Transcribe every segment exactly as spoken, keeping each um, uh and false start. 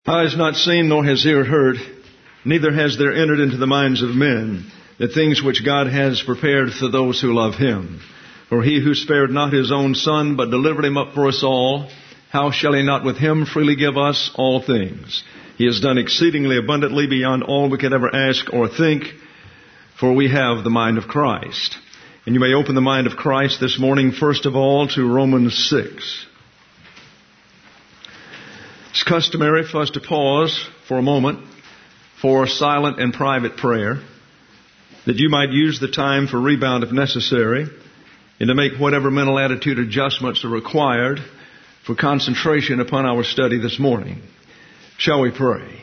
Eye has not seen, nor has ear heard, neither has there entered into the minds of men the things which God has prepared for those who love Him. For He who spared not His own Son, but delivered Him up for us all, how shall He not with Him freely give us all things? He has done exceedingly abundantly beyond all we could ever ask or think, for we have the mind of Christ. And you may open the mind of Christ this morning, first of all, to Romans six. It's customary for us to pause for a moment for silent and private prayer, that you might use the time for rebound if necessary, and to make whatever mental attitude adjustments are required for concentration upon our study this morning. Shall we pray?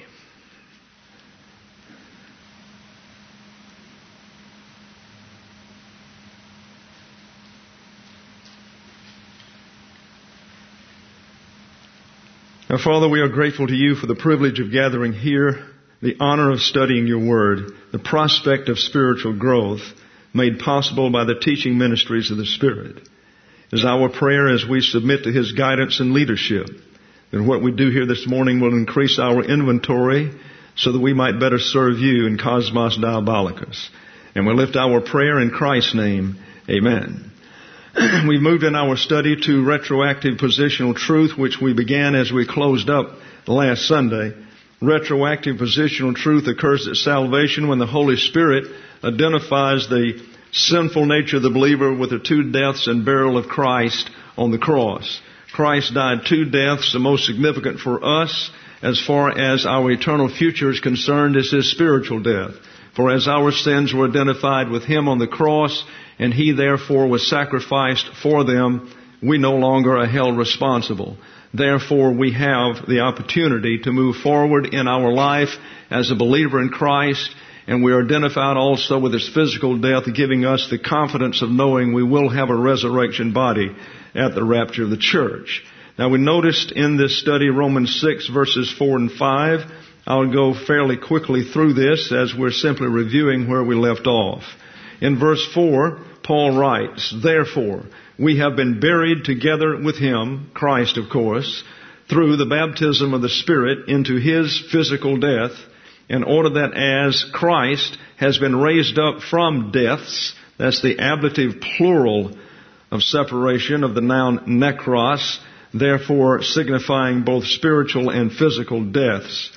Now, Father, we are grateful to You for the privilege of gathering here, the honor of studying Your Word, the prospect of spiritual growth made possible by the teaching ministries of the Spirit. It is our prayer as we submit to His guidance and leadership that what we do here this morning will increase our inventory so that we might better serve You in Cosmos Diabolicus. And we lift our prayer in Christ's name. Amen. We've moved in our study to retroactive positional truth, which we began as we closed up last Sunday. Retroactive positional truth occurs at salvation when the Holy Spirit identifies the sinful nature of the believer with the two deaths and burial of Christ on the cross. Christ died two deaths. The most significant for us as far as our eternal future is concerned is His spiritual death. For as our sins were identified with Him on the cross, and He therefore was sacrificed for them, we no longer are held responsible. Therefore, we have the opportunity to move forward in our life as a believer in Christ, and we are identified also with His physical death, giving us the confidence of knowing we will have a resurrection body at the rapture of the church. Now, we noticed in this study Romans six, verses four and five. I'll go fairly quickly through this as we're simply reviewing where we left off. In verse four, Paul writes, "Therefore, we have been buried together with Him," Christ of course, "through the baptism of the Spirit into His physical death, in order that as Christ has been raised up from deaths," that's the ablative plural of separation of the noun nekros, therefore signifying both spiritual and physical deaths.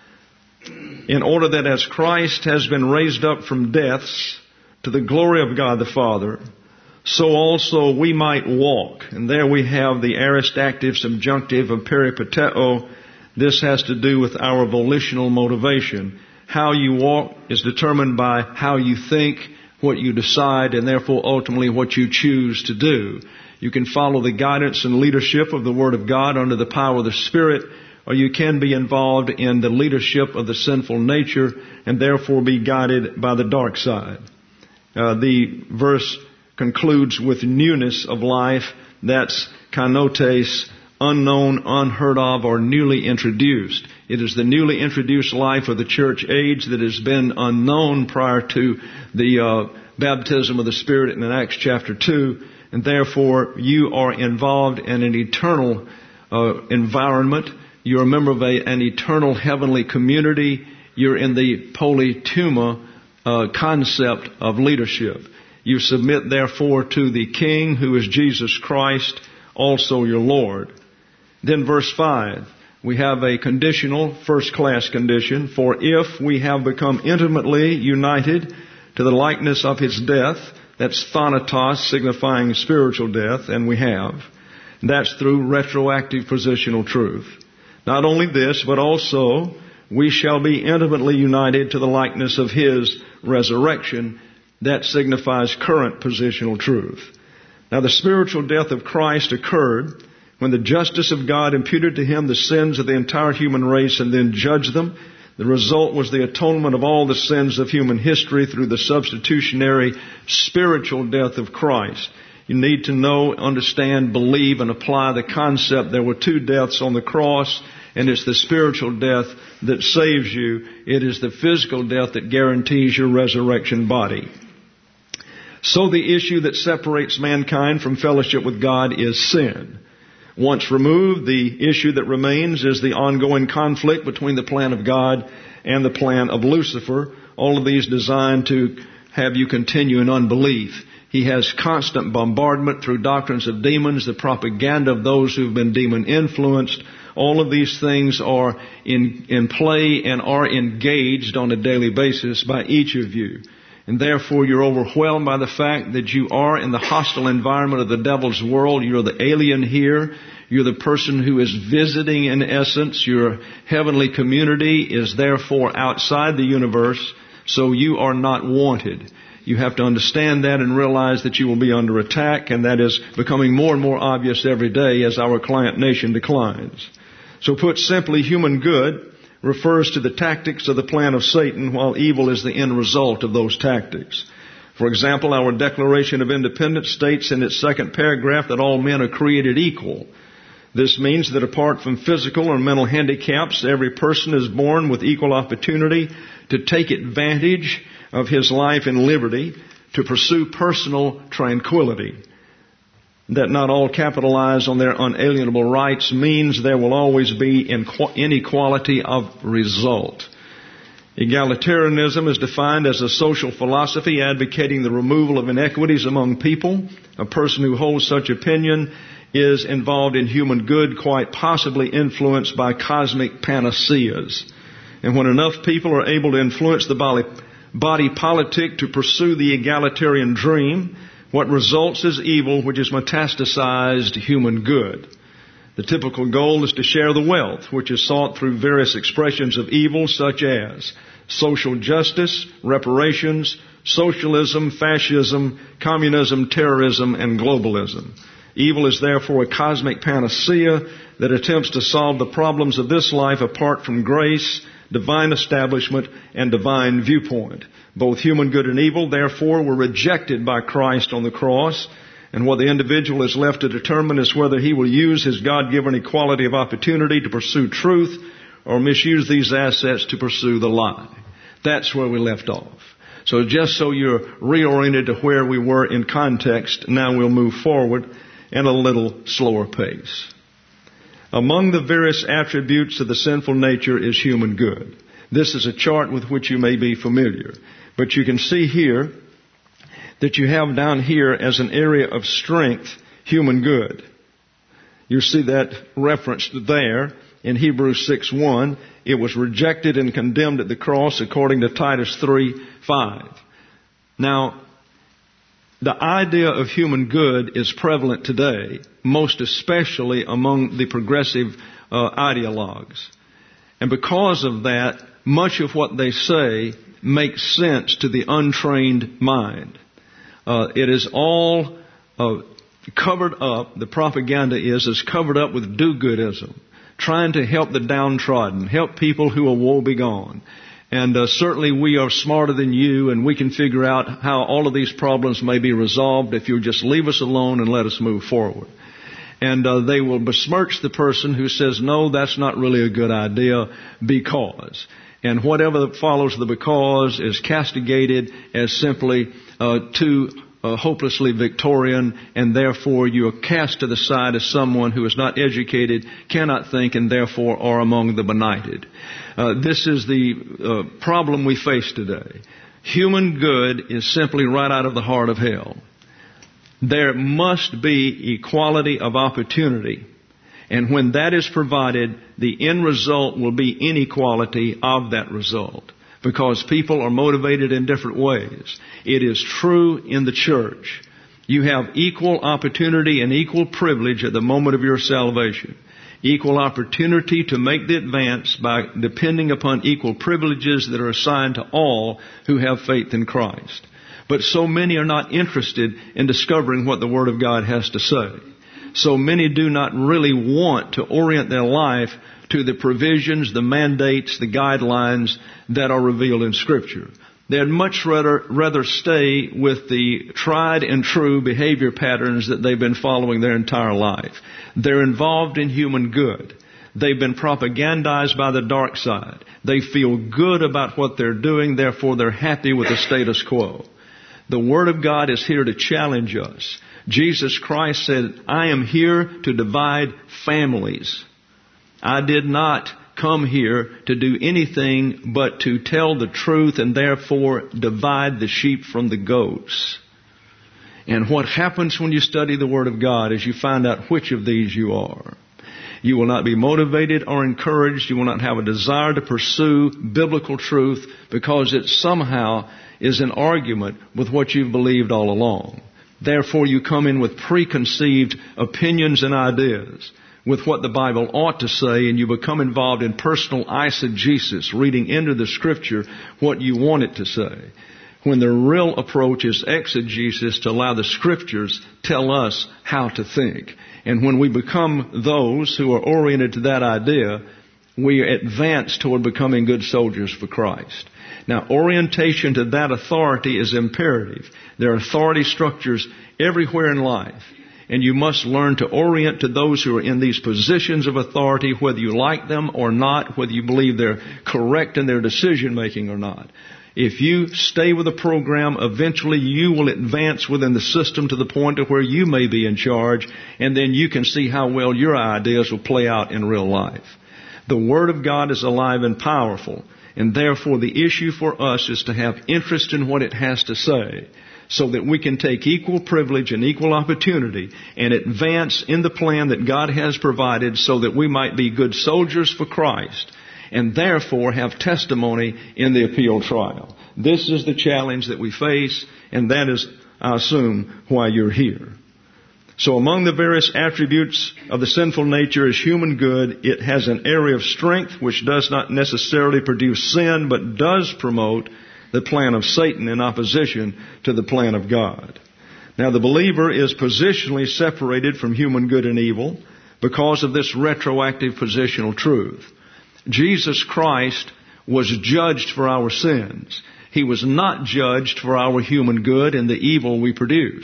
"In order that as Christ has been raised up from deaths to the glory of God the Father, so also we might walk." And there we have the aorist active subjunctive of peripateo. This has to do with our volitional motivation. How you walk is determined by how you think, what you decide, and therefore ultimately what you choose to do. You can follow the guidance and leadership of the Word of God under the power of the Spirit, or you can be involved in the leadership of the sinful nature and therefore be guided by the dark side. Uh, the verse concludes with newness of life. That's kenotes, unknown, unheard of, or newly introduced. It is the newly introduced life of the church age that has been unknown prior to the uh, baptism of the Spirit in Acts chapter two. And therefore, you are involved in an eternal uh, environment. You're a member of a, an eternal heavenly community. You're in the polytuma uh, concept of leadership. You submit, therefore, to the King, who is Jesus Christ, also your Lord. Then verse five, we have a conditional, first-class condition. "For if we have become intimately united to the likeness of His death," that's thanatos, signifying spiritual death, and we have. That's through retroactive positional truth. Not only this, but also we shall be intimately united to the likeness of His resurrection. That signifies current positional truth. Now, the spiritual death of Christ occurred when the justice of God imputed to Him the sins of the entire human race and then judged them. The result was the atonement of all the sins of human history through the substitutionary spiritual death of Christ. You need to know, understand, believe, and apply the concept there were two deaths on the cross, and it's the spiritual death that saves you. It is the physical death that guarantees your resurrection body. So the issue that separates mankind from fellowship with God is sin. Once removed, the issue that remains is the ongoing conflict between the plan of God and the plan of Lucifer, all of these designed to have you continue in unbelief. He has constant bombardment through doctrines of demons, the propaganda of those who've been demon-influenced. All of these things are in, in play and are engaged on a daily basis by each of you. And therefore you're overwhelmed by the fact that you are in the hostile environment of the devil's world. You're the alien here. You're the person who is visiting in essence. Your heavenly community is therefore outside the universe, so you are not wanted. You have to understand that and realize that you will be under attack, and that is becoming more and more obvious every day as our client nation declines. So put simply, human good refers to the tactics of the plan of Satan, while evil is the end result of those tactics. For example, our Declaration of Independence states in its second paragraph that all men are created equal. This means that apart from physical or mental handicaps, every person is born with equal opportunity to take advantage of his life in liberty, to pursue personal tranquility. That not all capitalize on their unalienable rights means there will always be inequality of result. Egalitarianism is defined as a social philosophy advocating the removal of inequities among people. A person who holds such opinion is involved in human good, quite possibly influenced by cosmic panaceas. And when enough people are able to influence the body, body politic to pursue the egalitarian dream, what results is evil, which is metastasized human good. The typical goal is to share the wealth, which is sought through various expressions of evil, such as social justice, reparations, socialism, fascism, communism, terrorism, and globalism. Evil is therefore a cosmic panacea that attempts to solve the problems of this life apart from grace, divine establishment, and divine viewpoint. Both human good and evil, therefore, were rejected by Christ on the cross, and what the individual is left to determine is whether he will use his God-given equality of opportunity to pursue truth or misuse these assets to pursue the lie. That's where we left off. So just so you're reoriented to where we were in context, now we'll move forward at a little slower pace. Among the various attributes of the sinful nature is human good. This is a chart with which you may be familiar. But you can see here that you have down here as an area of strength, human good. You see that referenced there in Hebrews six one. It was rejected and condemned at the cross according to Titus three five. Now, the idea of human good is prevalent today, most especially among the progressive uh, ideologues. And because of that, much of what they say makes sense to the untrained mind. Uh, it is all uh, covered up, the propaganda is, is covered up with do-goodism, trying to help the downtrodden, help people who are woe-begone. And uh, certainly we are smarter than you, and we can figure out how all of these problems may be resolved if you'll just leave us alone and let us move forward. And uh, they will besmirch the person who says, no, that's not really a good idea because. And whatever follows the because is castigated as simply uh, too uh, hopelessly Victorian, and therefore you are cast to the side as someone who is not educated, cannot think, and therefore are among the benighted. Uh, this is the uh, problem we face today. Human good is simply right out of the heart of hell. There must be equality of opportunity. And when that is provided, the end result will be inequality of that result. Because people are motivated in different ways. It is true in the church. You have equal opportunity and equal privilege at the moment of your salvation. Equal opportunity to make the advance by depending upon equal privileges that are assigned to all who have faith in Christ. But so many are not interested in discovering what the Word of God has to say. So many do not really want to orient their life to the provisions, the mandates, the guidelines that are revealed in Scripture. They'd much rather, rather stay with the tried and true behavior patterns that they've been following their entire life. They're involved in human good. They've been propagandized by the dark side. They feel good about what they're doing, therefore they're happy with the status quo. The Word of God is here to challenge us. Jesus Christ said, I am here to divide families. I did not come here to do anything but to tell the truth and therefore divide the sheep from the goats. And what happens when you study the Word of God is you find out which of these you are. You will not be motivated or encouraged. You will not have a desire to pursue biblical truth because it somehow is an argument with what you've believed all along. Therefore, you come in with preconceived opinions and ideas with what the Bible ought to say, and you become involved in personal eisegesis, reading into the Scripture what you want it to say, when the real approach is exegesis, to allow the Scriptures tell us how to think. And when we become those who are oriented to that idea, we advance toward becoming good soldiers for Christ. Now, orientation to that authority is imperative. There are authority structures everywhere in life, and you must learn to orient to those who are in these positions of authority, whether you like them or not, whether you believe they're correct in their decision making or not. If you stay with the program, eventually you will advance within the system to the point of where you may be in charge, and then you can see how well your ideas will play out in real life. The Word of God is alive and powerful, and therefore the issue for us is to have interest in what it has to say, so that we can take equal privilege and equal opportunity and advance in the plan that God has provided, so that we might be good soldiers for Christ, and therefore have testimony in the appeal trial. This is the challenge that we face, and that is, I assume, why you're here. So among the various attributes of the sinful nature is human good. It has an area of strength which does not necessarily produce sin, but does promote the plan of Satan in opposition to the plan of God. Now, the believer is positionally separated from human good and evil because of this retroactive positional truth. Jesus Christ was judged for our sins. He was not judged for our human good and the evil we produce.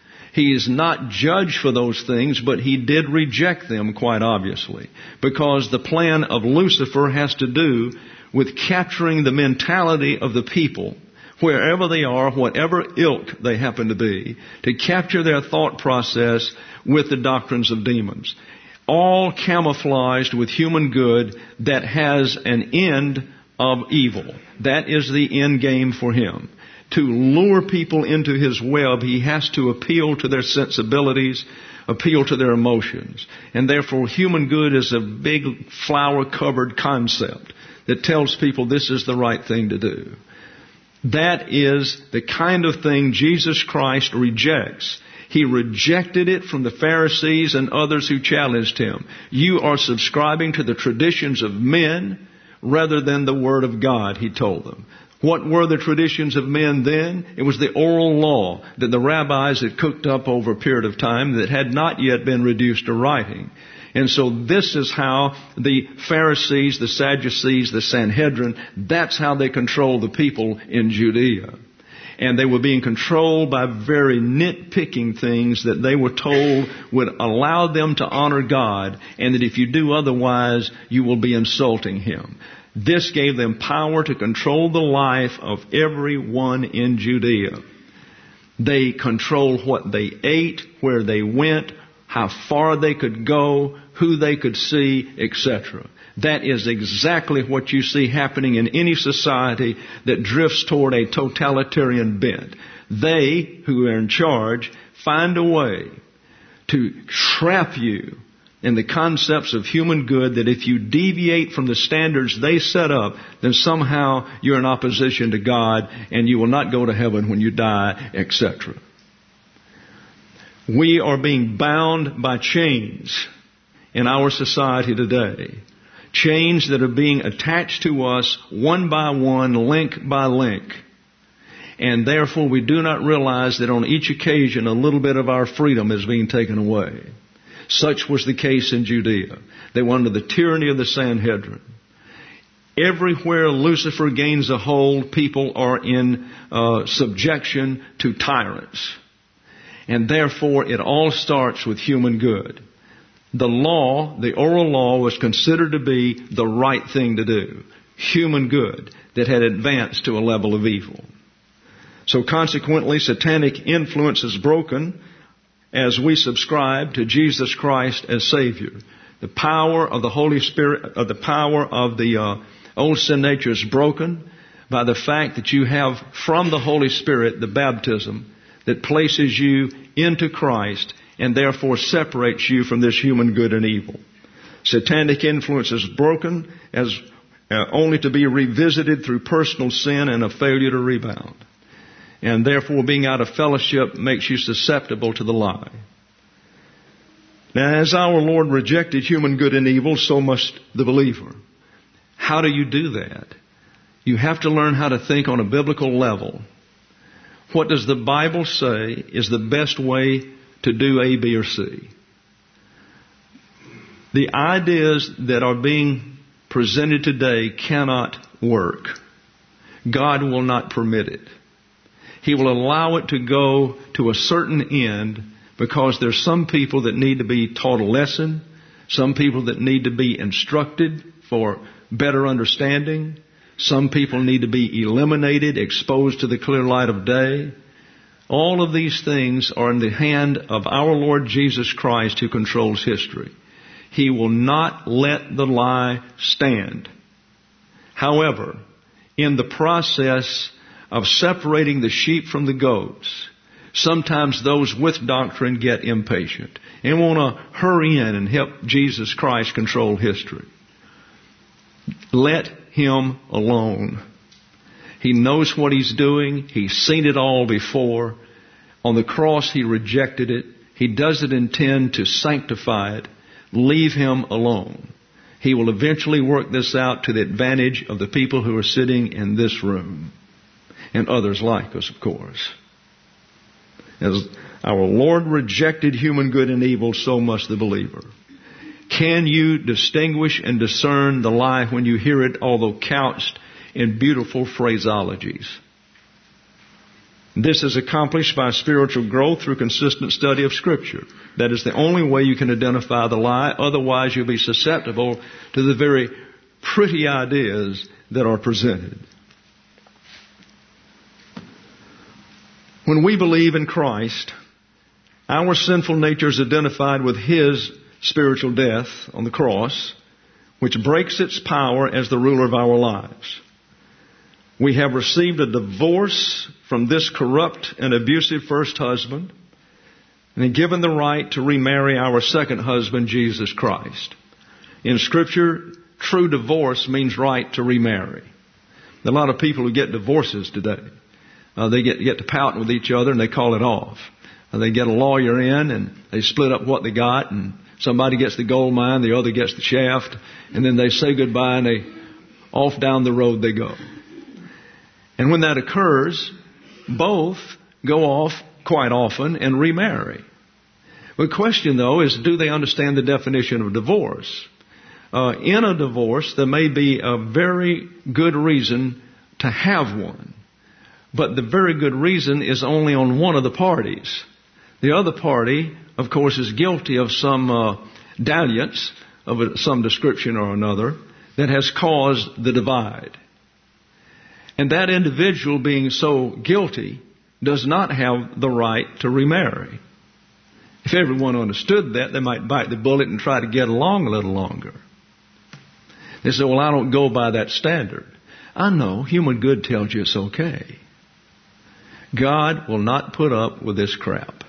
He is not judged for those things, but He did reject them, quite obviously, because the plan of Lucifer has to do with capturing the mentality of the people, wherever they are, whatever ilk they happen to be, to capture their thought process with the doctrines of demons, all camouflaged with human good that has an end of evil. That is the end game for him. To lure people into his web, he has to appeal to their sensibilities, appeal to their emotions. And therefore, human good is a big flower-covered concept that tells people this is the right thing to do. That is the kind of thing Jesus Christ rejects. He rejected it from the Pharisees and others who challenged Him. You are subscribing to the traditions of men rather than the Word of God, He told them. What were the traditions of men then? It was the oral law that the rabbis had cooked up over a period of time that had not yet been reduced to writing. And so this is how the Pharisees, the Sadducees, the Sanhedrin, that's how they controlled the people in Judea. And they were being controlled by very nitpicking things that they were told would allow them to honor God, and that if you do otherwise, you will be insulting Him. This gave them power to control the life of everyone in Judea. They controlled what they ate, where they went, how far they could go, who they could see, et cetera. That is exactly what you see happening in any society that drifts toward a totalitarian bent. They, who are in charge, find a way to trap you in the concepts of human good, that if you deviate from the standards they set up, then somehow you're in opposition to God and you will not go to heaven when you die, et cetera. We are being bound by chains in our society today. Chains that are being attached to us one by one, link by link. And therefore we do not realize that on each occasion a little bit of our freedom is being taken away. Such was the case in Judea. They were under the tyranny of the Sanhedrin. Everywhere Lucifer gains a hold, people are in uh, subjection to tyrants. And therefore it all starts with human good. The law, the oral law, was considered to be the right thing to do. Human good that had advanced to a level of evil. So consequently, satanic influence is broken as we subscribe to Jesus Christ as Savior. The power of the Holy Spirit, of the power of the uh, old sin nature is broken by the fact that you have from the Holy Spirit the baptism that places you into Christ and therefore separates you from this human good and evil. Satanic influence is broken as uh, only to be revisited through personal sin and a failure to rebound. And therefore being out of fellowship makes you susceptible to the lie. Now, as our Lord rejected human good and evil, so must the believer. How do you do that? You have to learn how to think on a biblical level. What does the Bible say is the best way to do A, B, or C? The ideas that are being presented today cannot work. God will not permit it. He will allow it to go to a certain end because there's some people that need to be taught a lesson, some people that need to be instructed for better understanding, some people need to be eliminated, exposed to the clear light of day. All of these things are in the hand of our Lord Jesus Christ who controls history. He will not let the lie stand. However, in the process of separating the sheep from the goats, sometimes those with doctrine get impatient and want to hurry in and help Jesus Christ control history. Let Him alone. He knows what He's doing. He's seen it all before. On the cross, He rejected it. He doesn't intend to sanctify it. Leave Him alone. He will eventually work this out to the advantage of the people who are sitting in this room and others like us, of course. As our Lord rejected human good and evil, so must the believer. Can you distinguish and discern the lie when you hear it, although couched in beautiful phraseologies? This is accomplished by spiritual growth through consistent study of Scripture. That is the only way you can identify the lie. Otherwise, you'll be susceptible to the very pretty ideas that are presented. When we believe in Christ, our sinful nature is identified with His spiritual death on the cross, which breaks its power as the ruler of our lives. We have received a divorce from this corrupt and abusive first husband and given the right to remarry our second husband, Jesus Christ. In Scripture, true divorce means right to remarry. There are a lot of people who get divorces today. Uh, they get, get to pouting with each other and they call it off. Uh, they get a lawyer in and they split up what they got, and somebody gets the gold mine, the other gets the shaft, and then they say goodbye and they off down the road they go. And when that occurs, both go off quite often and remarry. The question, though, is do they understand the definition of divorce? Uh, in a divorce, there may be a very good reason to have one. But the very good reason is only on one of the parties. The other party, of course, is guilty of some uh, dalliance of a, some description or another that has caused the divide. And that individual, being so guilty, does not have the right to remarry. If everyone understood that, they might bite the bullet and try to get along a little longer. They say, well, I don't go by that standard. I know human good tells you it's okay. God will not put up with this crap.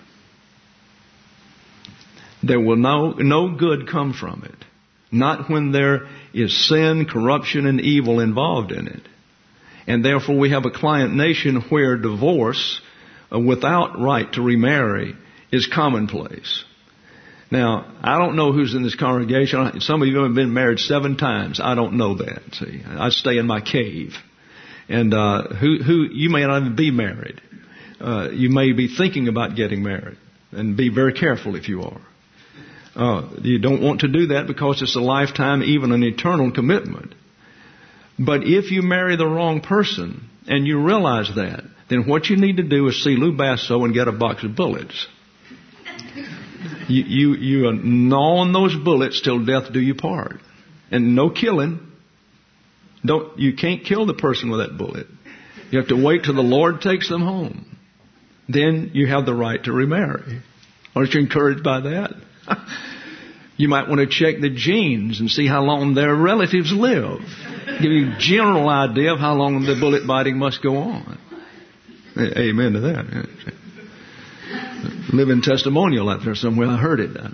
There will no, no good come from it. Not when there is sin, corruption, and evil involved in it. And therefore we have a client nation where divorce uh, without right to remarry is commonplace. Now, I don't know who's in this congregation. Some of you have been married seven times. I don't know that. See, I stay in my cave. And uh, who, who you may not even be married. Uh, you may be thinking about getting married. And be very careful if you are. Uh, you don't want to do that because it's a lifetime, even an eternal commitment. But if you marry the wrong person and you realize that, then what you need to do is see Lou Basso and get a box of bullets. You, you, you gnaw on those bullets till death do you part. And no killing. Don't, you can't kill the person with that bullet. You have to wait till the Lord takes them home. Then you have the right to remarry. Aren't you encouraged by that? You might want to check the genes and see how long their relatives live. Give you a general idea of how long the bullet biting must go on. Amen to that. Living testimonial out there somewhere. I heard it.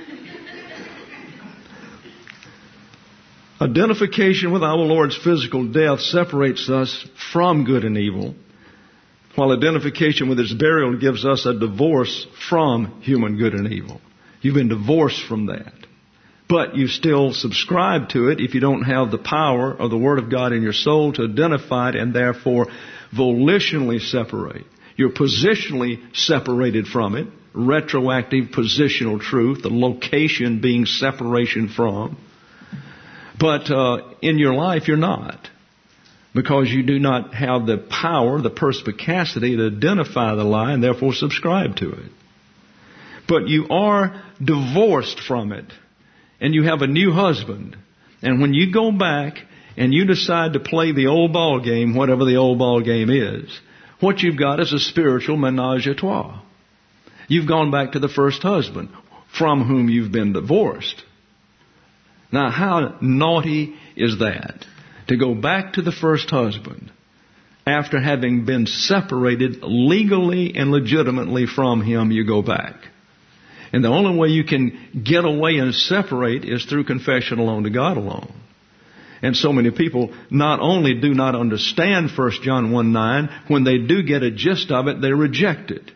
Identification with our Lord's physical death separates us from good and evil, while identification with His burial gives us a divorce from human good and evil. You've been divorced from that. But you still subscribe to it if you don't have the power of the Word of God in your soul to identify it and therefore volitionally separate. You're positionally separated from it. Retroactive positional truth, the location being separation from. But uh, in your life, you're not. Because you do not have the power, the perspicacity to identify the lie and therefore subscribe to it. But you are divorced from it. And you have a new husband. And when you go back and you decide to play the old ball game, whatever the old ball game is, what you've got is a spiritual menage a trois. You've gone back to the first husband from whom you've been divorced. Now, how naughty is that? To go back to the first husband after having been separated legally and legitimately from him, you go back. And the only way you can get away and separate is through confession alone to God alone. And so many people not only do not understand First John one nine, when they do get a gist of it, they reject it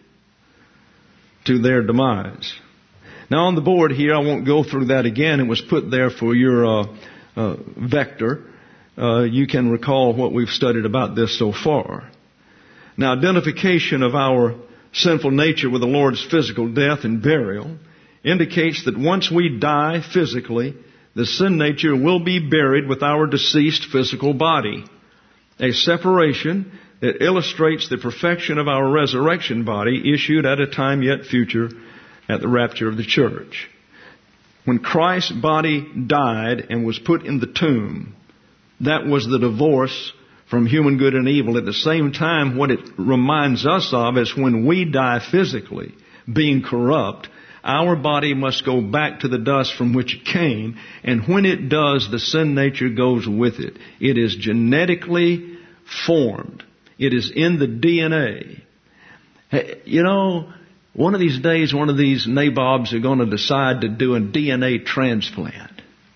to their demise. Now on the board here, I won't go through that again. It was put there for your uh, uh, vector. Uh, you can recall what we've studied about this so far. Now, identification of our sinful nature with the Lord's physical death and burial indicates that once we die physically, the sin nature will be buried with our deceased physical body. A separation that illustrates the perfection of our resurrection body issued at a time yet future at the rapture of the church. When Christ's body died and was put in the tomb, that was the divorce from human good and evil. At the same time, what it reminds us of is when we die physically, being corrupt, our body must go back to the dust from which it came. And when it does, the sin nature goes with it. It is genetically formed. It is in the D N A. Hey, you know, one of these days, one of these nabobs are going to decide to do a D N A transplant.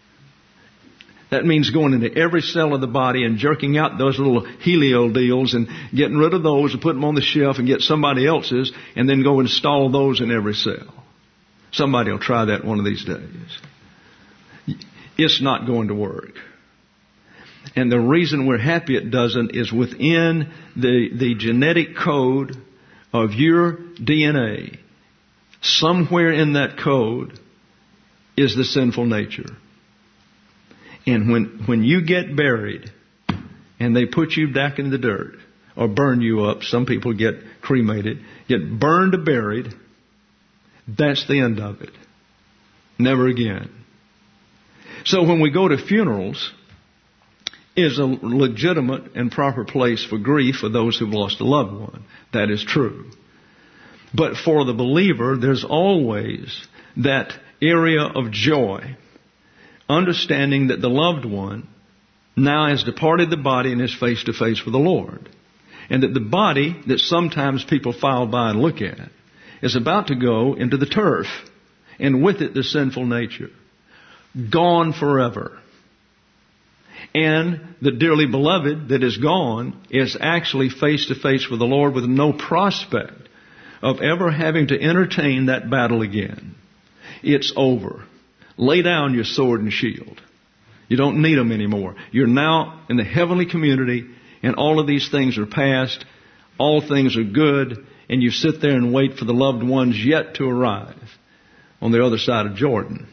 That means going into every cell of the body and jerking out those little helio deals and getting rid of those and put them on the shelf and get somebody else's and then go install those in every cell. Somebody will try that one of these days. It's not going to work. And the reason we're happy it doesn't is within the, the genetic code of your D N A, somewhere in that code is the sinful nature. And when, when you get buried and they put you back in the dirt or burn you up, some people get cremated, get burned or buried, that's the end of it. Never again. So when we go to funerals, is a legitimate and proper place for grief for those who've lost a loved one. That is true. But for the believer, there's always that area of joy, understanding that the loved one now has departed the body and is face to face with the Lord. And that the body that sometimes people file by and look at is about to go into the turf. And with it the sinful nature. Gone forever. And the dearly beloved that is gone is actually face to face with the Lord with no prospect of ever having to entertain that battle again. It's over. Lay down your sword and shield. You don't need them anymore. You're now in the heavenly community and all of these things are past. All things are good. And you sit there and wait for the loved ones yet to arrive on the other side of Jordan.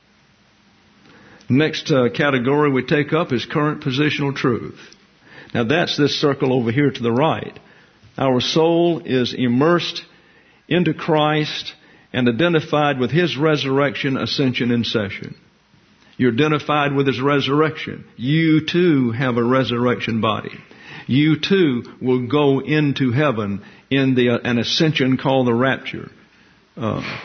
Next uh, category we take up is current positional truth. Now that's this circle over here to the right. Our soul is immersed into Christ and identified with His resurrection, ascension, and session. You're identified with His resurrection. You too have a resurrection body. you too will go into heaven in the uh, an ascension called the rapture. Uh,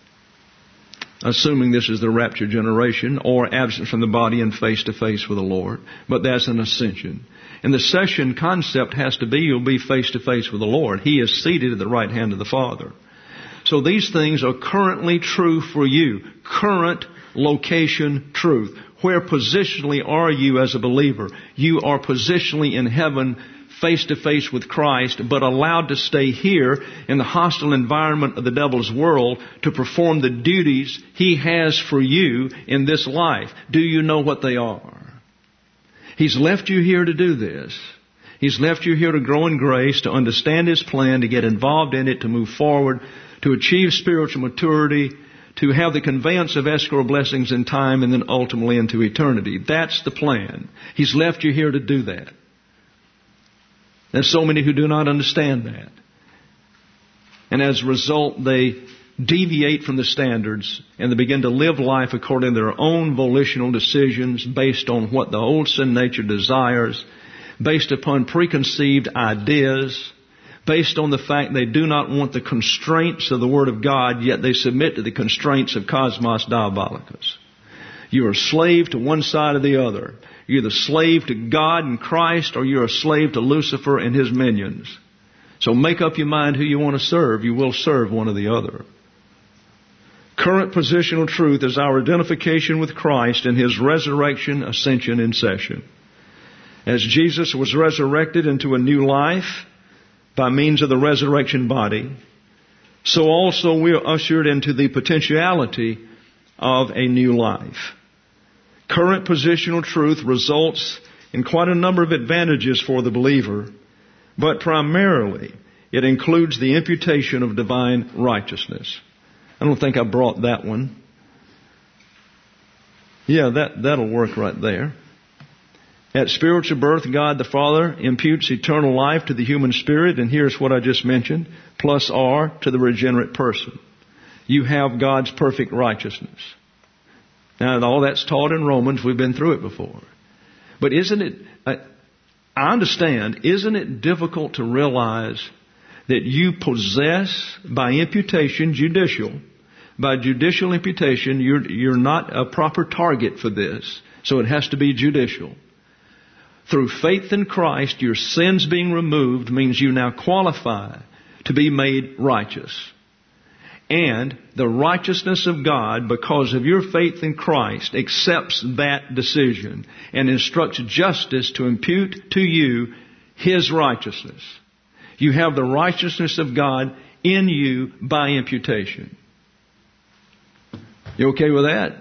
assuming this is the rapture generation, or absent from the body and face to face with the Lord. But that's an ascension. And the session concept has to be you'll be face to face with the Lord. He is seated at the right hand of the Father. So these things are currently true for you. Current location truth. Where positionally are you as a believer? You are positionally in heaven, face to face with Christ, but allowed to stay here in the hostile environment of the devil's world to perform the duties he has for you in this life. Do you know what they are? He's left you here to do this. He's left you here to grow in grace, to understand His plan, to get involved in it, to move forward, to achieve spiritual maturity, to have the conveyance of escrow blessings in time, and then ultimately into eternity. That's the plan. He's left you here to do that. There's so many who do not understand that. And as a result, they deviate from the standards and they begin to live life according to their own volitional decisions based on what the old sin nature desires, based upon preconceived ideas, based on the fact they do not want the constraints of the Word of God, yet they submit to the constraints of Cosmos Diabolicus. You are a slave to one side or the other. You're the slave to God and Christ, or you're a slave to Lucifer and his minions. So make up your mind who you want to serve. You will serve one or the other. Current positional truth is our identification with Christ in His resurrection, ascension, and session. As Jesus was resurrected into a new life by means of the resurrection body, so also we are ushered into the potentiality of a new life. Current positional truth results in quite a number of advantages for the believer, but primarily it includes the imputation of divine righteousness. I don't think I brought that one. Yeah, that, that'll work right there. At spiritual birth, God the Father imputes eternal life to the human spirit, and here's what I just mentioned, plus R to the regenerate person. You have God's perfect righteousness. Now, all that's taught in Romans. We've been through it before. But isn't it, I, I understand, isn't it difficult to realize that you possess, by imputation, judicial, by judicial imputation, you're, you're not a proper target for this, so it has to be judicial. Through faith in Christ, your sins being removed means you now qualify to be made righteous. And the righteousness of God, because of your faith in Christ, accepts that decision and instructs justice to impute to you His righteousness. You have the righteousness of God in you by imputation. You okay with that?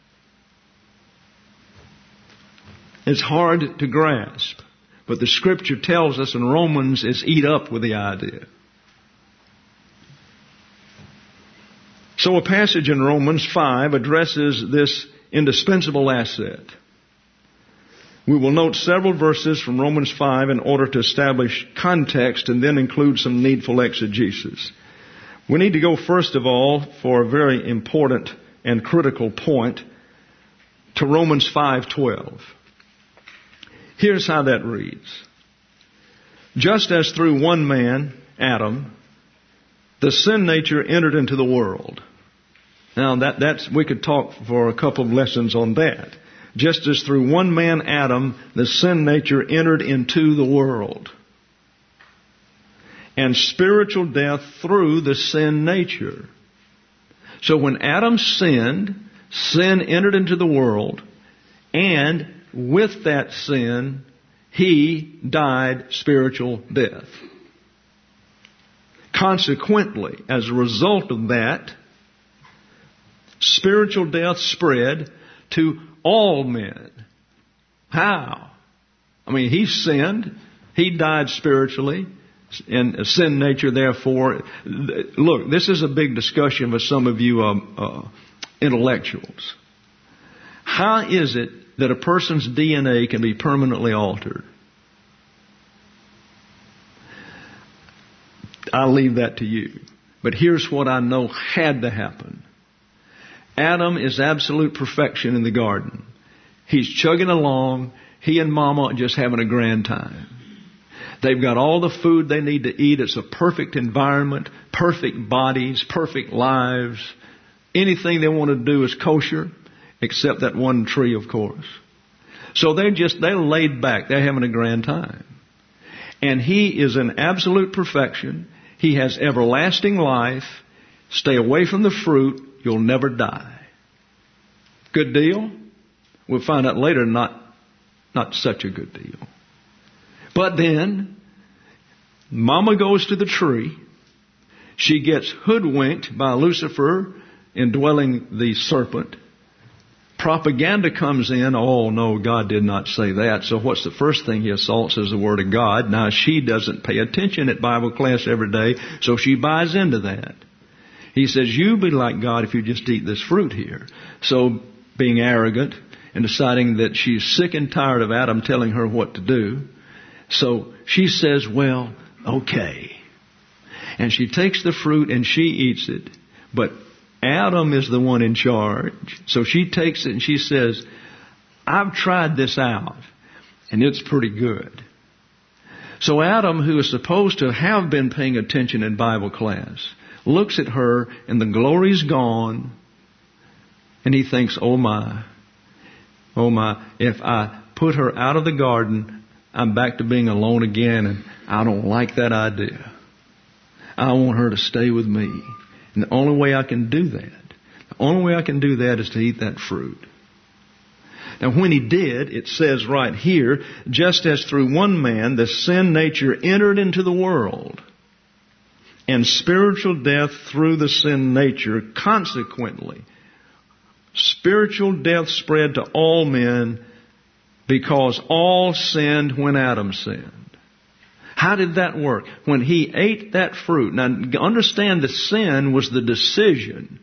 It's hard to grasp, but the Scripture tells us in Romans it's eat up with the idea. So a passage in Romans five addresses this indispensable asset. We will note several verses from Romans five in order to establish context and then include some needful exegesis. We need to go first of all, for a very important and critical point, to Romans five twelve. Here's how that reads. Just as through one man, Adam, the sin nature entered into the world. Now that, that's, we could talk for a couple of lessons on that. Just as through one man, Adam, the sin nature entered into the world. And spiritual death through the sin nature. So when Adam sinned, sin entered into the world, and with that sin, he died spiritual death. Consequently, as a result of that, spiritual death spread to all men. How? I mean, he sinned. He died spiritually. And sin nature, therefore, look, this is a big discussion with some of you um, uh, intellectuals. How is it that a person's D N A can be permanently altered? I'll leave that to you. But here's what I know had to happen. Adam is absolute perfection in the garden. He's chugging along. He and Mama are just having a grand time. They've got all the food they need to eat. It's a perfect environment, perfect bodies, perfect lives. Anything they want to do is kosher, except that one tree, of course. So they're just, they're laid back. They're having a grand time. And he is in absolute perfection. He has everlasting life. Stay away from the fruit. You'll never die. Good deal? We'll find out later, not, not such a good deal. But then, Mama goes to the tree. She gets hoodwinked by Lucifer, indwelling the serpent. Propaganda comes in. Oh, no, God did not say that. So what's the first thing he assaults is the Word of God. Now, she doesn't pay attention at Bible class every day, so she buys into that. He says, you'll be like God if you just eat this fruit here. So, being arrogant and deciding that she's sick and tired of Adam telling her what to do, so she says, well, okay. And she takes the fruit and she eats it. But Adam is the one in charge. So she takes it and she says, I've tried this out and it's pretty good. So Adam, who is supposed to have been paying attention in Bible class, looks at her and the glory's gone. And he thinks, oh my, oh my, if I put her out of the garden, I'm back to being alone again, and I don't like that idea. I want her to stay with me. And the only way I can do that, the only way I can do that is to eat that fruit. Now when he did, it says right here, just as through one man the sin nature entered into the world, and spiritual death through the sin nature, consequently, spiritual death spread to all men, because all sinned when Adam sinned. How did that work? When he ate that fruit. Now understand, the sin was the decision.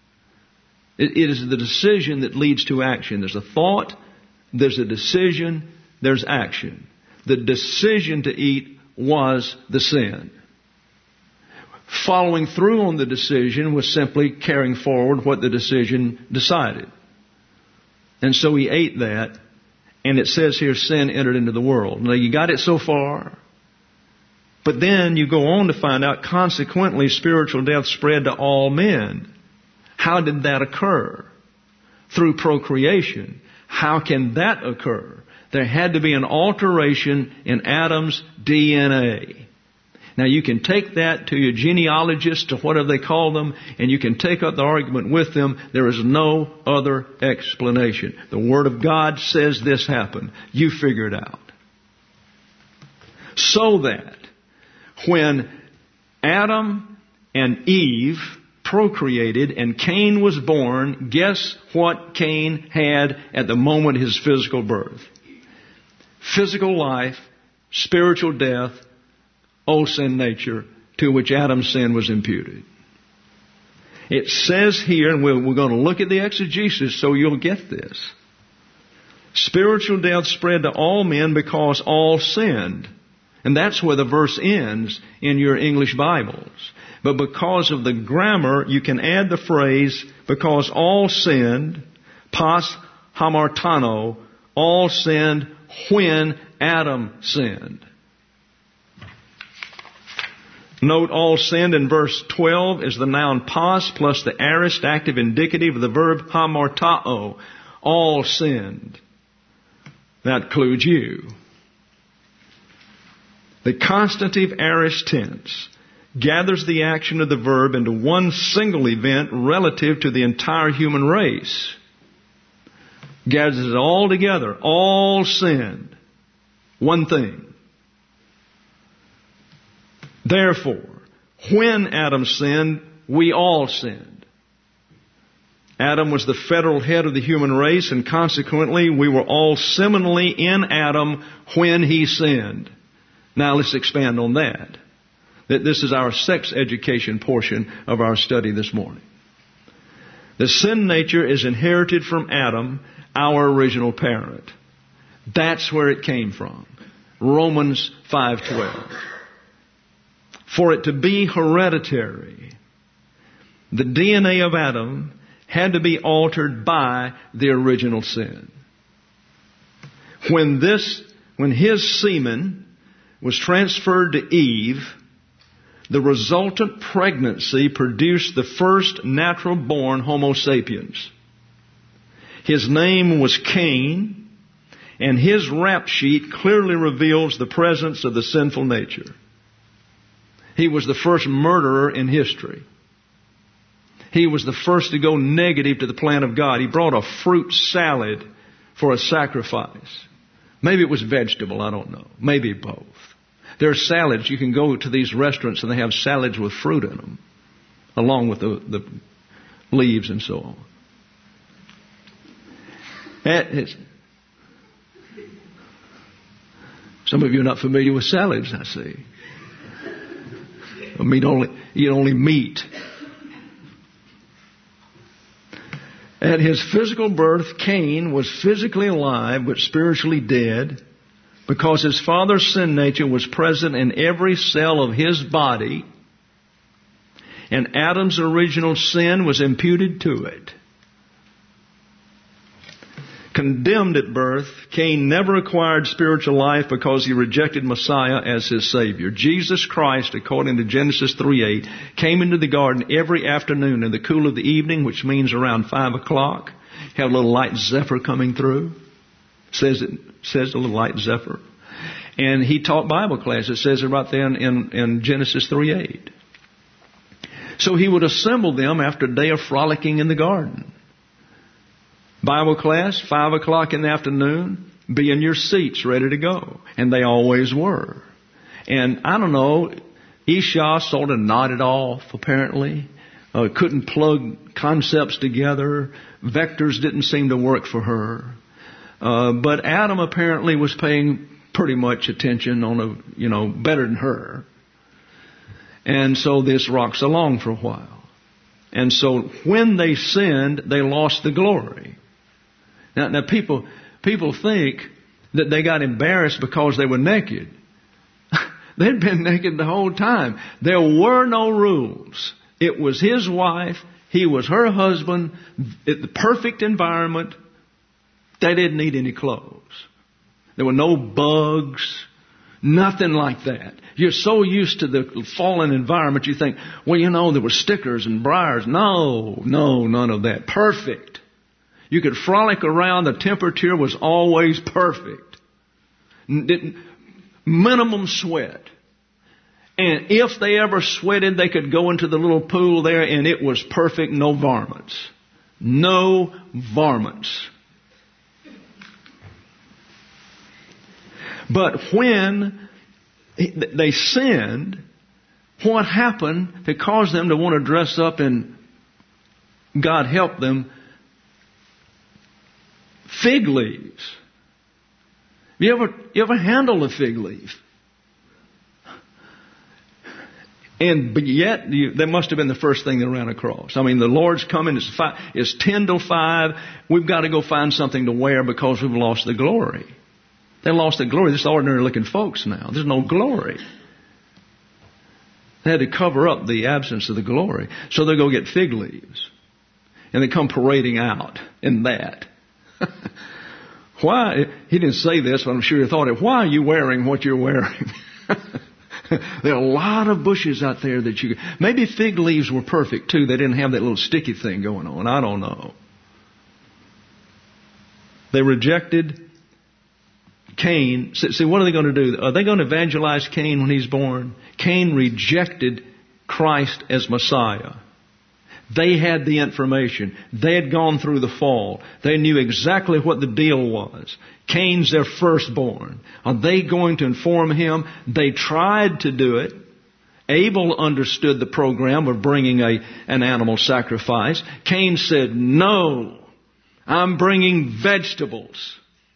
It, it is the decision that leads to action. There's a thought, there's a decision, there's action. The decision to eat was the sin. Following through on the decision was simply carrying forward what the decision decided. And so he ate that. And it says here, sin entered into the world. Now, you got it so far. But then you go on to find out, consequently, spiritual death spread to all men. How did that occur? Through procreation. How can that occur? There had to be an alteration in Adam's D N A. Now, you can take that to your genealogists, to whatever they call them, and you can take up the argument with them. There is no other explanation. The Word of God says this happened. You figure it out. So that when Adam and Eve procreated and Cain was born, guess what Cain had at the moment of his physical birth? Physical life, spiritual death, old sin nature, to which Adam's sin was imputed. It says here, and we're, we're going to look at the exegesis so you'll get this. Spiritual death spread to all men because all sinned. And that's where the verse ends in your English Bibles. But because of the grammar, you can add the phrase, because all sinned, pas hamartano, all sinned when Adam sinned. Note, all sinned in verse twelve is the noun pas plus the aorist active indicative of the verb hamartao. All sinned. That includes you. The constative aorist tense gathers the action of the verb into one single event relative to the entire human race. Gathers it all together. All sinned. One thing. Therefore, when Adam sinned, we all sinned. Adam was the federal head of the human race, and consequently, we were all seminally in Adam when he sinned. Now let's expand on that. That this is our sex education portion of our study this morning. The sin nature is inherited from Adam, our original parent. That's where it came from. Romans five twelve. For it to be hereditary, the D N A of Adam had to be altered by the original sin. When this, when his semen was transferred to Eve, the resultant pregnancy produced the first natural-born Homo sapiens. His name was Cain, and his rap sheet clearly reveals the presence of the sinful nature. He was the first murderer in history. He was the first to go negative to the plan of God. He brought a fruit salad for a sacrifice. Maybe it was vegetable, I don't know. Maybe both. There are salads. You can go to these restaurants and they have salads with fruit in them, along with the, the leaves and so on. That some of you are not familiar with salads, I see. I mean, only, eat only meat. At his physical birth, Cain was physically alive but spiritually dead because his father's sin nature was present in every cell of his body, and Adam's original sin was imputed to it. Condemned at birth, Cain never acquired spiritual life because he rejected Messiah as his Savior. Jesus Christ, according to Genesis three eight, came into the garden every afternoon in the cool of the evening, which means around five o'clock. Have a little light zephyr coming through. Says it says a little light zephyr. And he taught Bible class. It says it right there in, in, in Genesis three eight. So he would assemble them after a day of frolicking in the garden. Bible class, five o'clock in the afternoon, be in your seats ready to go. And they always were. And I don't know, Isha sort of nodded off, apparently. Uh, couldn't plug concepts together. Vectors didn't seem to work for her. Uh, but Adam apparently was paying pretty much attention on a, you know, better than her. And so this rocks along for a while. And so when they sinned, they lost the glory. Now, now people, people think that they got embarrassed because they were naked. They'd been naked the whole time. There were no rules. It was his wife. He was her husband. The perfect environment. They didn't need any clothes. There were no bugs. Nothing like that. You're so used to the fallen environment, you think, well, you know, there were stickers and briars. No, no, none of that. Perfect. You could frolic around. The temperature was always perfect. Didn't, minimum sweat. And if they ever sweated, they could go into the little pool there and it was perfect. No varmints. No varmints. But when they sinned, what happened that caused them to want to dress up in, God help them, fig leaves? You ever, you ever handle a fig leaf? And but yet, you, that must have been the first thing they ran across. I mean, the Lord's coming. It's, five, it's ten to five. We've got to go find something to wear because we've lost the glory. They lost the glory. This ordinary looking folks now. There's no glory. They had to cover up the absence of the glory. So they go get fig leaves. And they come parading out in that. Why? He didn't say this, but I'm sure he thought it. Why are you wearing what you're wearing? There are a lot of bushes out there that you... Maybe fig leaves were perfect too. They didn't have that little sticky thing going on. I don't know. They rejected Cain. See, what are they going to do? Are they going to evangelize Cain when he's born? Cain rejected Christ as Messiah. They had the information. They had gone through the fall. They knew exactly what the deal was. Cain's their firstborn. Are they going to inform him? They tried to do it. Abel understood the program of bringing a, an animal sacrifice. Cain said, no, I'm bringing vegetables.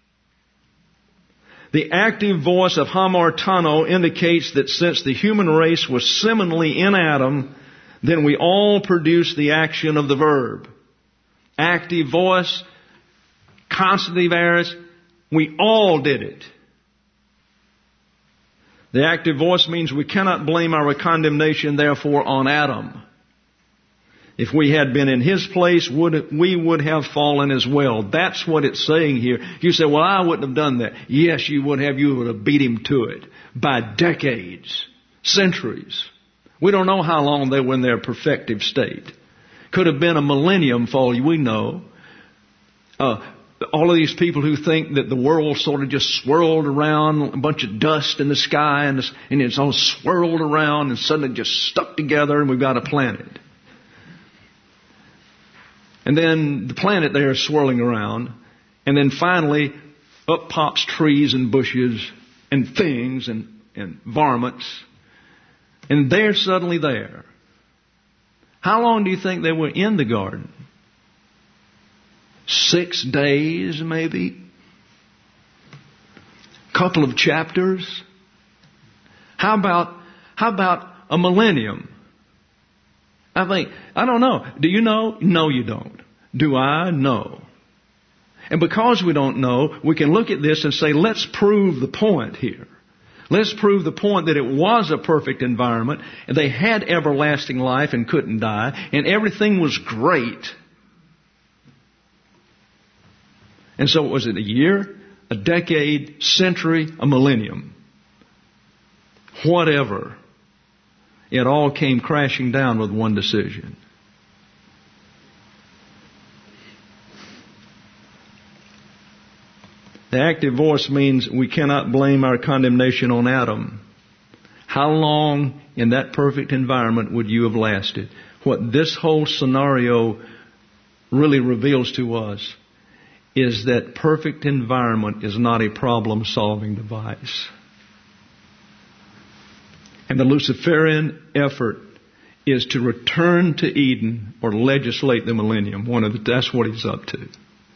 The active voice of hamartano indicates that since the human race was seminally in Adam, then we all produce the action of the verb. Active voice, constantive aorist, we all did it. The active voice means we cannot blame our condemnation, therefore, on Adam. If we had been in His place, would we would have fallen as well. That's what it's saying here. You say, well, I wouldn't have done that. Yes, you would have. You would have beat him to it by decades, centuries. We don't know how long they were in their perfective state. Could have been a millennium for all we know. Uh, all of these people who think that the world sort of just swirled around, a bunch of dust in the sky, and it's, and it's all swirled around and suddenly just stuck together and we've got a planet. And then the planet there is swirling around. And then finally, up pops trees and bushes and things and, and varmints. And they're suddenly there. How long do you think they were in the garden? Six days, maybe? Couple of chapters? How about, how about a millennium? I think, I don't know. Do you know? No, you don't. Do I? No. And because we don't know, we can look at this and say, let's prove the point here. Let's prove the point that it was a perfect environment, and they had everlasting life and couldn't die, and everything was great. And so was it a year, a decade, century, a millennium? Whatever. It all came crashing down with one decision. The active voice means we cannot blame our condemnation on Adam. How long in that perfect environment would you have lasted? What this whole scenario really reveals to us is that perfect environment is not a problem-solving device. And the Luciferian effort is to return to Eden or legislate the millennium. One of the, that's what he's up to.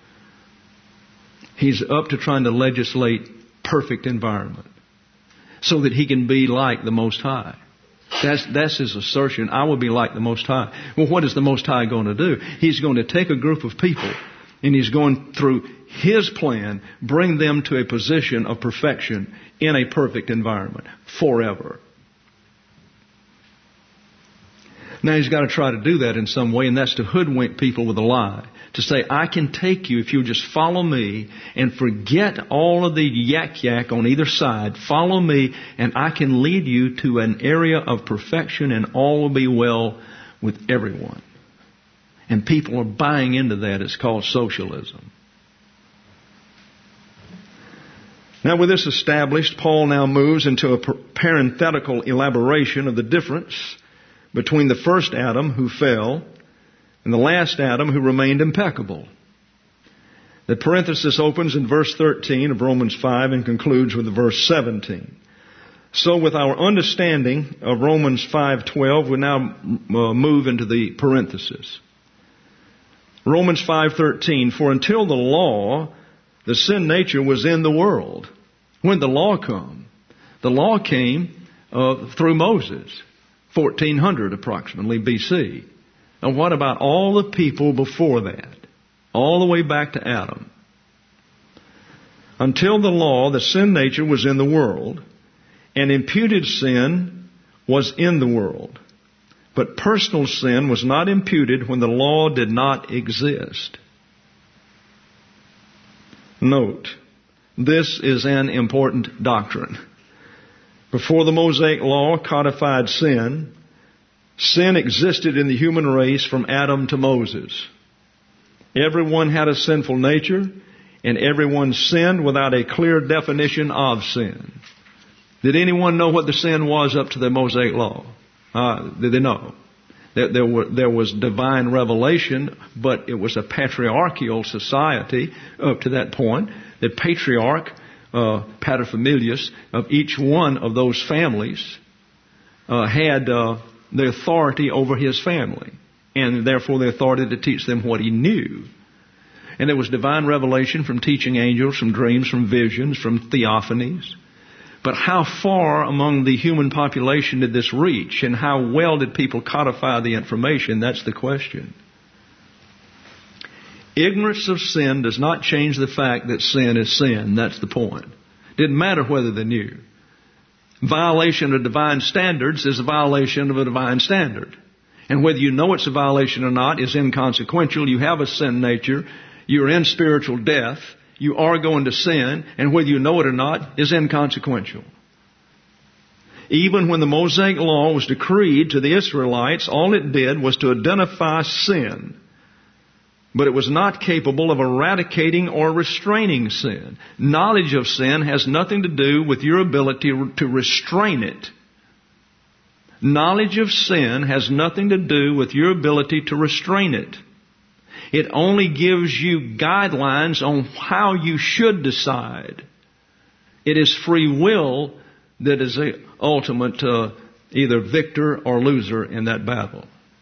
He's up to trying to legislate perfect environment so that he can be like the Most High. That's, that's his assertion. I will be like the Most High. Well, what is the Most High going to do? He's going to take a group of people and he's going through his plan, bring them to a position of perfection in a perfect environment forever. Now he's got to try to do that in some way, and that's to hoodwink people with a lie. To say, I can take you if you just follow me and forget all of the yak yak on either side. Follow me and I can lead you to an area of perfection and all will be well with everyone. And people are buying into that. It's called socialism. Now with this established, Paul now moves into a parenthetical elaboration of the difference between the first Adam who fell and the last Adam who remained impeccable. The parenthesis opens in verse thirteen of Romans five and concludes with verse seventeen. So with our understanding of Romans five twelve, we now uh, move into the parenthesis. Romans five thirteen, for until the law, the sin nature was in the world. When the law come, the law came uh, through Moses, fourteen hundred approximately B C. And what about all the people before that? All the way back to Adam. Until the law, the sin nature was in the world, and imputed sin was in the world. But personal sin was not imputed when the law did not exist. Note, this is an important doctrine. Before the Mosaic law codified sin, sin existed in the human race from Adam to Moses. Everyone had a sinful nature, and everyone sinned without a clear definition of sin. Did anyone know what the sin was up to the Mosaic law? Uh, did they know? There, there, were, there was divine revelation, but it was a patriarchal society up to that point. The patriarch, uh, paterfamilias, of each one of those families uh, had uh, the authority over his family, and therefore the authority to teach them what he knew. And there was divine revelation from teaching angels, from dreams, from visions, from theophanies. But how far among the human population did this reach, and how well did people codify the information? That's the question. Ignorance of sin does not change the fact that sin is sin. That's the point. Didn't matter whether they knew. Violation of divine standards is a violation of a divine standard. And whether you know it's a violation or not is inconsequential. You have a sin nature. You're in spiritual death. You are going to sin. And whether you know it or not is inconsequential. Even when the Mosaic Law was decreed to the Israelites, all it did was to identify sin. But it was not capable of eradicating or restraining sin. Knowledge of sin has nothing to do with your ability to restrain it. Knowledge of sin has nothing to do with your ability to restrain it. It only gives you guidelines on how you should decide. It is free will that is the ultimate uh, either victor or loser in that battle.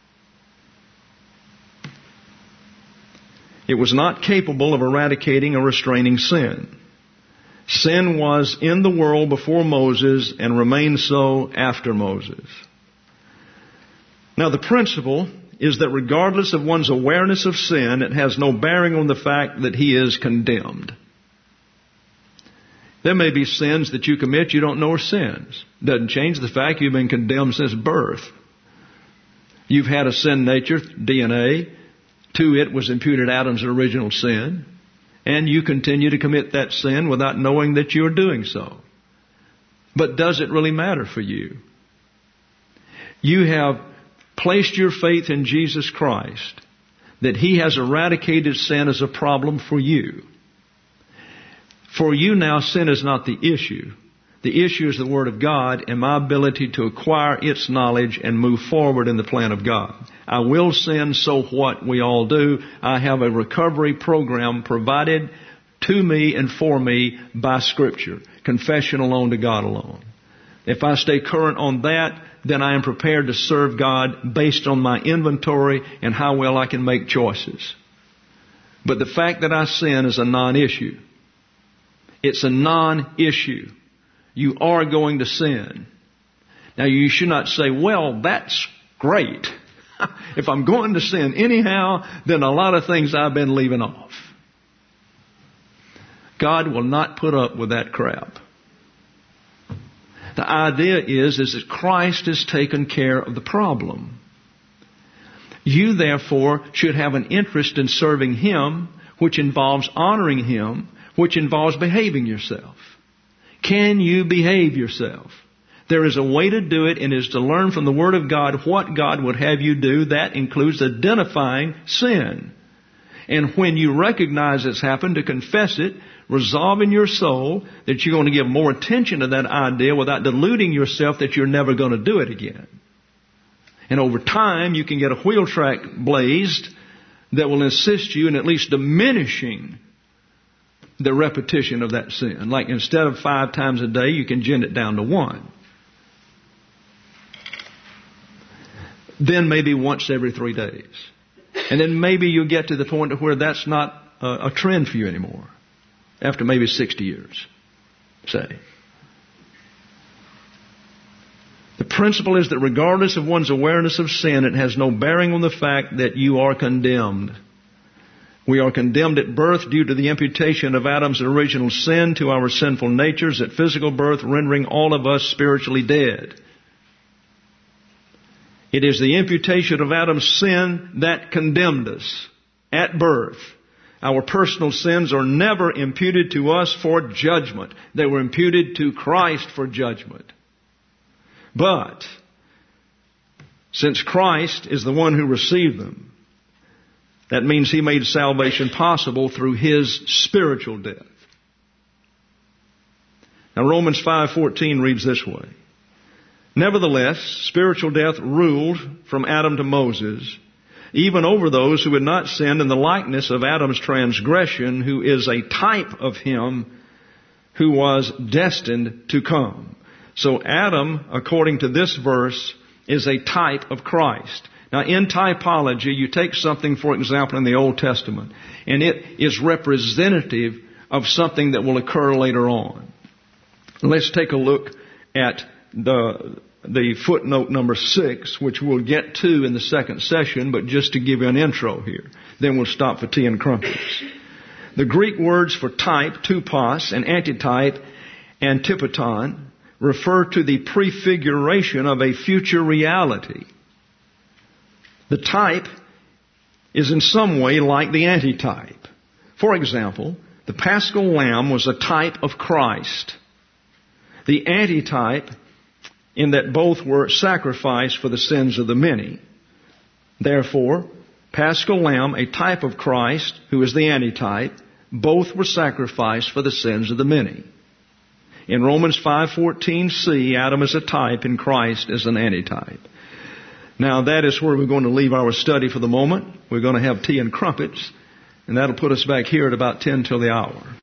It was not capable of eradicating or restraining sin. Sin was in the world before Moses and remained so after Moses. Now the principle is that regardless of one's awareness of sin, it has no bearing on the fact that he is condemned. There may be sins that you commit you don't know are sins. Doesn't change the fact you've been condemned since birth. You've had a sin nature, D N A. To it was imputed Adam's original sin. And you continue to commit that sin without knowing that you're doing so. But does it really matter for you? You have placed your faith in Jesus Christ, that He has eradicated sin as a problem for you. For you now, sin is not the issue. The issue is the Word of God and my ability to acquire its knowledge and move forward in the plan of God. I will sin, so what? We all do. I have a recovery program provided to me and for me by Scripture. Confession alone to God alone. If I stay current on that, then I am prepared to serve God based on my inventory and how well I can make choices. But the fact that I sin is a non-issue. It's a non-issue. You are going to sin. Now you should not say, well, that's great. If I'm going to sin anyhow, then a lot of things I've been leaving off. God will not put up with that crap. The idea is, is that Christ has taken care of the problem. You, therefore, should have an interest in serving Him, which involves honoring Him, which involves behaving yourself. Can you behave yourself? There is a way to do it, and it is to learn from the Word of God what God would have you do. That includes identifying sin. And when you recognize it's happened, to confess it, resolve in your soul that you're going to give more attention to that idea without deluding yourself that you're never going to do it again. And over time, you can get a wheel track blazed that will assist you in at least diminishing the repetition of that sin. Like instead of five times a day, you can gin it down to one. Then maybe once every three days. And then maybe you'll get to the point where that's not a, a trend for you anymore. After maybe sixty years, say. The principle is that regardless of one's awareness of sin, it has no bearing on the fact that you are condemned. We are condemned at birth due to the imputation of Adam's original sin to our sinful natures at physical birth, rendering all of us spiritually dead. It is the imputation of Adam's sin that condemned us at birth. Our personal sins are never imputed to us for judgment. They were imputed to Christ for judgment. But since Christ is the one who received them, that means He made salvation possible through His spiritual death. Now Romans five fourteen reads this way. Nevertheless, spiritual death ruled from Adam to Moses, even over those who had not sinned in the likeness of Adam's transgression, who is a type of him who was destined to come. So Adam, according to this verse, is a type of Christ. Now in typology, you take something, for example, in the Old Testament, and it is representative of something that will occur later on. Let's take a look at the the footnote number six, which we'll get to in the second session, but just to give you an intro here. Then we'll stop for tea and crumpets. The Greek words for type, tupos, and antitype, antipaton, refer to the prefiguration of a future reality. The type is in some way like the antitype. For example, the Paschal Lamb was a type of Christ. The antitype in that both were sacrificed for the sins of the many. Therefore, Paschal Lamb, a type of Christ, who is the antitype, both were sacrificed for the sins of the many. In Romans five fourteen c, Adam is a type and Christ is an antitype. Now that is where we're going to leave our study for the moment. We're going to have tea and crumpets, and that'll put us back here at about ten till the hour.